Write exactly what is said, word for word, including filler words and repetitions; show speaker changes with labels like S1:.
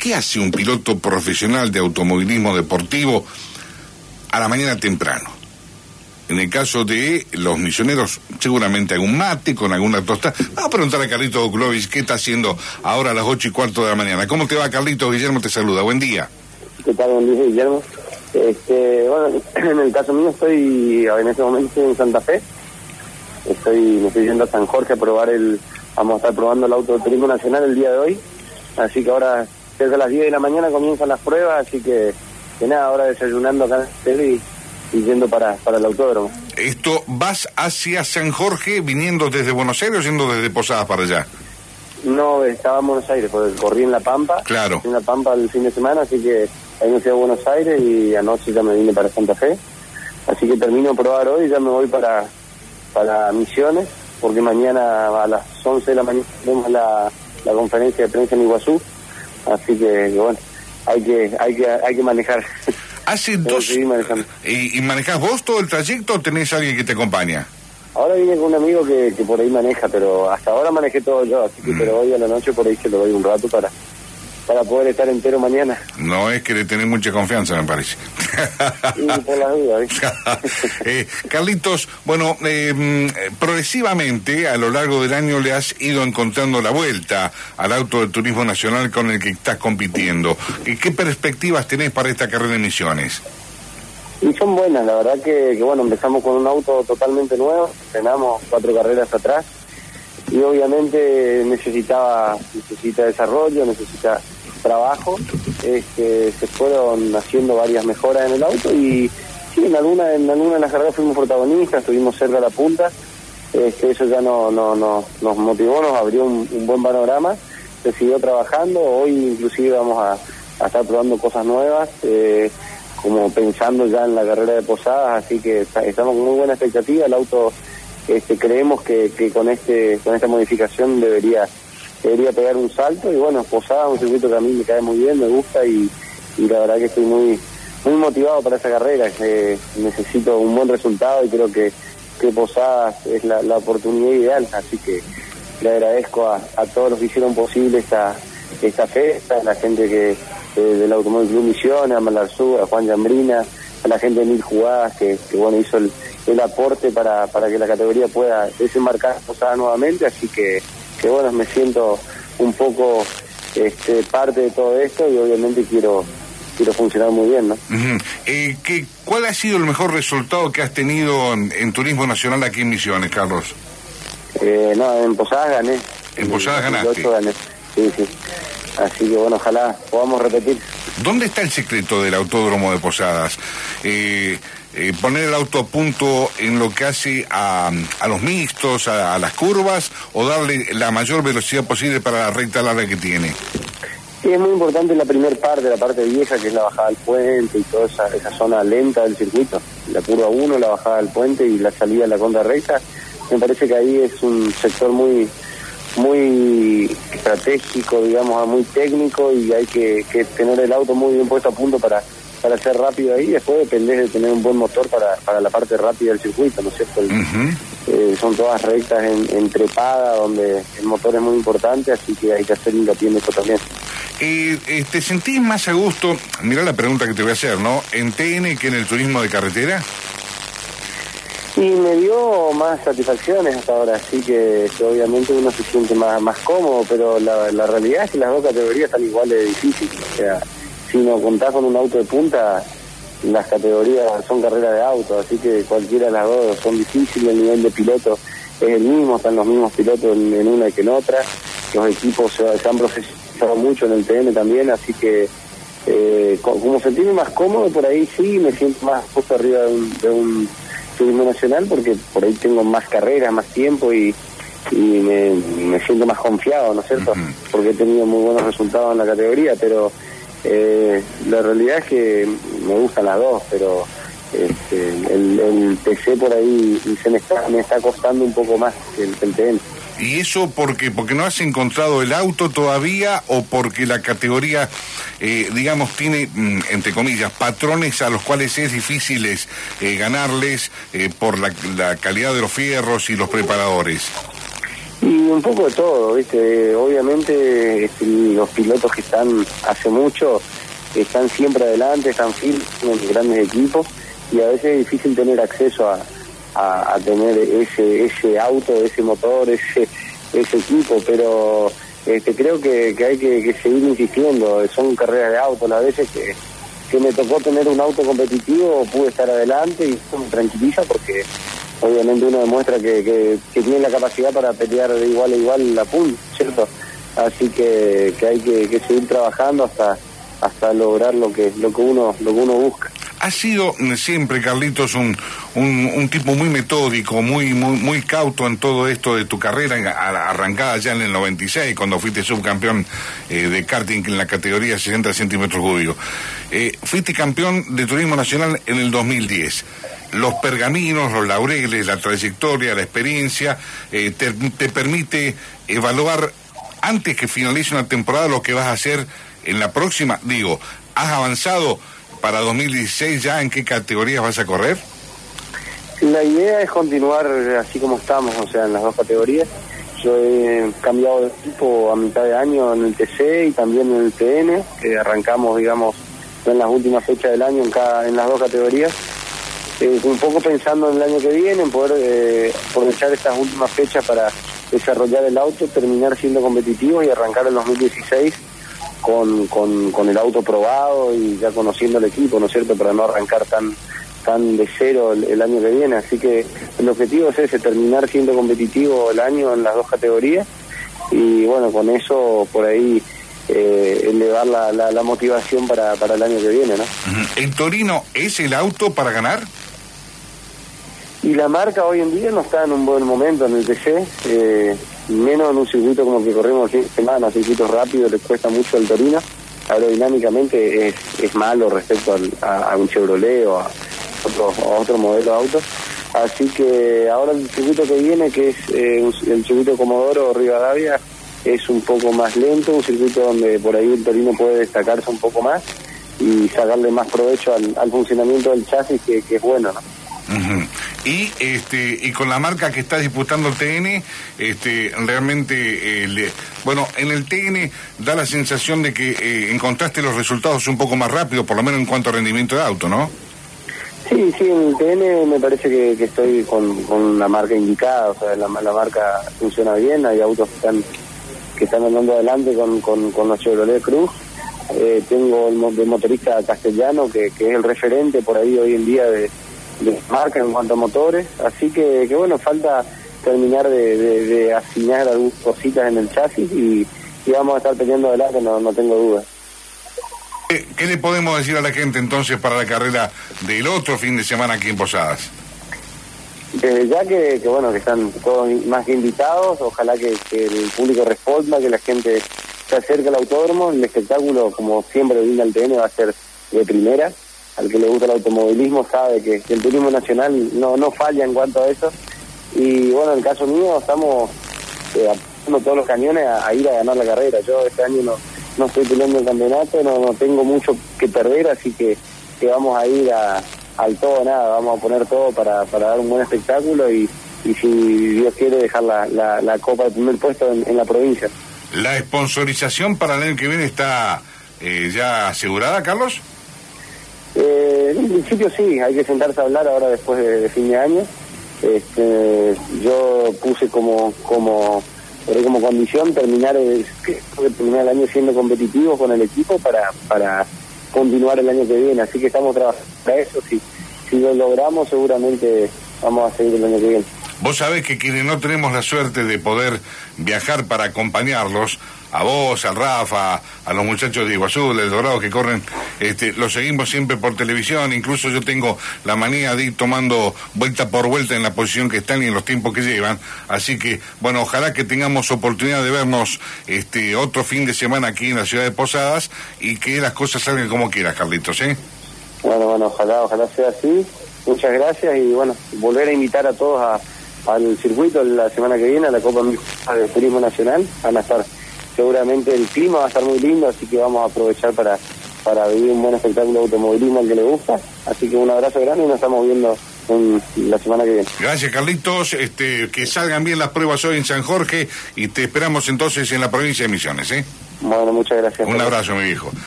S1: ¿qué hace un piloto profesional de automovilismo deportivo a la mañana temprano? En el caso de los misioneros, seguramente algún mate con alguna tostada. Vamos a preguntar a Carlitos Okulovich qué está haciendo ahora a las ocho y cuarto de la mañana. ¿Cómo te va, Carlitos? Guillermo te saluda. Buen día.
S2: ¿Qué tal? Buen día, Guillermo. Este, bueno, en el caso mío estoy en este momento en Santa Fe. Estoy, me estoy yendo a San Jorge a probar el... Vamos a estar probando el auto de turismo nacional el día de hoy. Así que ahora, cerca de las diez de la mañana comienzan las pruebas, así que, que nada, ahora desayunando acá en el y, y yendo para, para el autódromo.
S1: Esto, ¿vas hacia San Jorge viniendo desde Buenos Aires o yendo desde Posadas para allá?
S2: No, estaba en Buenos Aires, porque corrí en La Pampa.
S1: Claro.
S2: En La Pampa el fin de semana, así que ahí me fui a Buenos Aires y anoche ya me vine para Santa Fe. Así que termino de probar hoy y ya me voy para, para Misiones, porque mañana a las once de la mañana tenemos la, la conferencia de prensa en Iguazú. Así que, que bueno, hay que, hay que, hay que manejar.
S1: Hace dos... ¿Y, ¿Y manejás vos todo el trayecto o tenés alguien que te acompaña?
S2: Ahora vine con un amigo que, que por ahí maneja, pero hasta ahora manejé todo yo, así que mm. pero hoy a la noche por ahí se lo doy un rato para para poder estar entero mañana.
S1: No es que le tenés mucha confianza, me parece.
S2: Sí, por la duda, ¿eh?
S1: eh, Carlitos, bueno, eh, progresivamente a lo largo del año le has ido encontrando la vuelta al auto de turismo nacional con el que estás compitiendo. ¿Qué perspectivas tenés para esta carrera de Misiones?
S2: Y son buenas, la verdad que, que bueno, empezamos con un auto totalmente nuevo, entrenamos cuatro carreras atrás y obviamente necesitaba necesita desarrollo, necesita trabajo. Este, se fueron haciendo varias mejoras en el auto y sí, en alguna en alguna de las carreras fuimos protagonistas, estuvimos cerca de la punta. Este, eso ya no, no, no, nos motivó, nos abrió un, un buen panorama, se siguió trabajando. Hoy inclusive vamos a, a estar probando cosas nuevas, eh, como pensando ya en la carrera de Posadas, así que estamos con muy buena expectativa. El auto, este, creemos que, que con este con esta modificación debería debería pegar un salto, y bueno, Posadas es un circuito que a mí me cae muy bien, me gusta, y, y la verdad que estoy muy muy motivado para esa carrera, que necesito un buen resultado y creo que, que Posadas es la, la oportunidad ideal, así que le agradezco a, a todos los que hicieron posible esta esta fiesta, a la gente que Eh, del Automóvil Club Misiones, a Malarzú, a Juan Jambrina, a la gente de Mil Jugadas que, que bueno, hizo el, el aporte para, para que la categoría pueda desembarcar Posadas nuevamente, así que, que bueno, me siento un poco este, parte de todo esto y obviamente quiero quiero funcionar muy bien, ¿no?
S1: Uh-huh. eh, ¿qué, ¿Cuál ha sido el mejor resultado que has tenido en, en Turismo Nacional aquí en Misiones, Carlos?
S2: Eh, no, en Posadas gané.
S1: ¿En Posadas ganaste?
S2: Gané. Sí, sí. Así que bueno, ojalá podamos repetir.
S1: ¿Dónde está el secreto del autódromo de Posadas? Eh, eh, ¿Poner el auto a punto en lo que hace a, a los mixtos, a, a las curvas, o darle la mayor velocidad posible para la recta larga que tiene?
S2: Sí, es muy importante la primera parte, la parte vieja, que es la bajada del puente y toda esa, esa zona lenta del circuito. La curva uno, la bajada del puente y la salida a la contra recta. Me parece que ahí es un sector muy... muy estratégico, digamos, muy técnico, y hay que, que tener el auto muy bien puesto a punto para para ser rápido ahí. Después depende de tener un buen motor para, para la parte rápida del circuito, ¿no es cierto? El, uh-huh. eh, son todas rectas en, en trepada, donde el motor es muy importante, así que hay que hacer hincapié en eso también.
S1: Eh, eh, ¿Te sentís más a gusto, mirá la pregunta que te voy a hacer, ¿no?, en T N que en el turismo de carretera?
S2: Y me dio más satisfacciones hasta ahora, así que, que obviamente uno se siente más más cómodo, pero la, la realidad es que las dos categorías están igual de difíciles. O sea, si no contás con un auto de punta, las categorías son carreras de auto, así que cualquiera de las dos son difíciles. El nivel de piloto es el mismo, están los mismos pilotos en, en una que en otra. Los equipos se, se han profesionalizado mucho en el T N también, así que eh, como se tiene más cómodo, por ahí sí me siento más justo arriba de un... De un turismo nacional, porque por ahí tengo más carreras, más tiempo y, y me, me siento más confiado, ¿no es cierto? Uh-huh. Porque he tenido muy buenos resultados en la categoría, pero eh, la realidad es que me gustan las dos, pero este, el, el T C por ahí se me está, me está costando un poco más que el, el T N.
S1: ¿Y eso porque porque no has encontrado el auto todavía, o porque la categoría, eh, digamos, tiene, entre comillas, patrones a los cuales es difícil eh, ganarles eh, por la, la calidad de los fierros y los preparadores?
S2: Y un poco de todo, ¿viste? Obviamente este, los pilotos que están hace mucho están siempre adelante, están firmes en grandes equipos y a veces es difícil tener acceso a, a, a tener ese ese auto, ese motor, ese ese equipo, pero este, creo que, que hay que, que seguir insistiendo. Son carreras de auto, las veces que, que me tocó tener un auto competitivo pude estar adelante y eso me tranquiliza porque obviamente uno demuestra que, que, que tiene la capacidad para pelear de igual a igual la punta, ¿cierto? Así que, que hay que, que seguir trabajando hasta hasta lograr lo que lo que uno lo que uno busca.
S1: Has sido siempre, Carlitos, un, un, un tipo muy metódico, muy, muy muy cauto en todo esto de tu carrera, arrancada ya en el noventa y seis, cuando fuiste subcampeón eh, de karting en la categoría sesenta centímetros cúbicos. Eh, fuiste campeón de turismo nacional en el dos mil diez. Los pergaminos, los laureles, la trayectoria, la experiencia, eh, te, te permite evaluar antes que finalice una temporada lo que vas a hacer en la próxima. Digo, ¿has avanzado para dos mil dieciséis ya en qué categorías vas a correr?
S2: La idea es continuar así como estamos, o sea, en las dos categorías. Yo he cambiado de equipo a mitad de año en el T C y también en el T N, que arrancamos, digamos, en las últimas fechas del año en cada en las dos categorías. Eh, un poco pensando en el año que viene, en poder eh, aprovechar estas últimas fechas para desarrollar el auto, terminar siendo competitivo y arrancar el dos mil dieciséis con, con, con el auto probado y ya conociendo el equipo, ¿no es cierto?, para no arrancar tan tan de cero el, el año que viene. Así que el objetivo es ese, terminar siendo competitivo el año en las dos categorías y bueno, con eso por ahí eh, elevar la, la, la motivación para, para el año que viene, ¿no?
S1: ¿El Torino es el auto para ganar?
S2: Y la marca hoy en día no está en un buen momento en el T C, eh, menos en un circuito como el que corrimos el fin de semana, circuitos rápidos, les cuesta mucho al Torino. Aerodinámicamente es, es malo respecto al, a, a un Chevrolet o a otro, a otro modelo de auto. Así que ahora el circuito que viene, que es eh, el circuito Comodoro Rivadavia, es un poco más lento, un circuito donde por ahí el Torino puede destacarse un poco más y sacarle más provecho al, al funcionamiento del chasis, que, que es bueno, ¿no?
S1: Uh-huh. Y este y con la marca que está disputando el T N, este realmente, eh, le, bueno, en el T N da la sensación de que eh, encontraste los resultados un poco más rápido, por lo menos en cuanto a rendimiento de auto, ¿no?
S2: Sí, sí, en el T N me parece que, que estoy con, con la marca indicada, o sea, la, la marca funciona bien, hay autos que están que están andando adelante con, con, con los Chevrolet Cruz. Eh, tengo el, el motorista castellano que, que es el referente por ahí hoy en día de de marca en cuanto a motores, así que, que bueno, falta terminar de, de, de asignar algunas cositas en el chasis y, y vamos a estar peleando adelante, no, no tengo dudas.
S1: ¿Qué, ¿Qué le podemos decir a la gente entonces para la carrera del otro fin de semana aquí en Posadas?
S2: Desde ya que, que bueno, que están todos más que invitados, ojalá que, que el público responda, que la gente se acerque al autódromo. El espectáculo, como siempre viene al T N, va a ser de primera. Al que le gusta el automovilismo sabe que, que el turismo nacional no no falla en cuanto a eso. Y bueno, en el caso mío estamos eh, apuntando todos los cañones a, a ir a ganar la carrera. Yo este año no no estoy peleando el campeonato, no, no tengo mucho que perder, así que, que vamos a ir a, al todo o nada, vamos a poner todo para, para dar un buen espectáculo y, y si Dios quiere dejar la, la, la copa de primer puesto en, en la provincia.
S1: ¿La sponsorización para el año que viene está eh, ya asegurada, Carlos?
S2: Eh, en principio sí, hay que sentarse a hablar ahora después de, de fin de año. Este, yo puse como como como condición terminar el, terminar el año siendo competitivos con el equipo para para continuar el año que viene, así que estamos trabajando para eso. Si, si lo logramos seguramente vamos a seguir el año que viene.
S1: Vos sabés que quienes no tenemos la suerte de poder viajar para acompañarlos, a vos, al Rafa, a los muchachos de Iguazú, del Dorado que corren, este, los seguimos siempre por televisión. Incluso yo tengo la manía de ir tomando vuelta por vuelta en la posición que están y en los tiempos que llevan. Así que, bueno, ojalá que tengamos oportunidad de vernos este otro fin de semana aquí en la ciudad de Posadas y que las cosas salgan como quieras, Carlitos, ¿eh?
S2: Bueno, bueno, ojalá, ojalá sea así. Muchas gracias y, bueno, volver a invitar a todos a al circuito la semana que viene, a la Copa de Turismo Nacional. Van a estar, seguramente el clima va a estar muy lindo, así que vamos a aprovechar para, para vivir un buen espectáculo de automovilismo al que le gusta. Así que un abrazo grande y nos estamos viendo en la semana que viene.
S1: Gracias, Carlitos. Este, que salgan bien las pruebas hoy en San Jorge y te esperamos entonces en la provincia de Misiones, ¿eh?
S2: Bueno, muchas gracias.
S1: Un abrazo, mi viejo.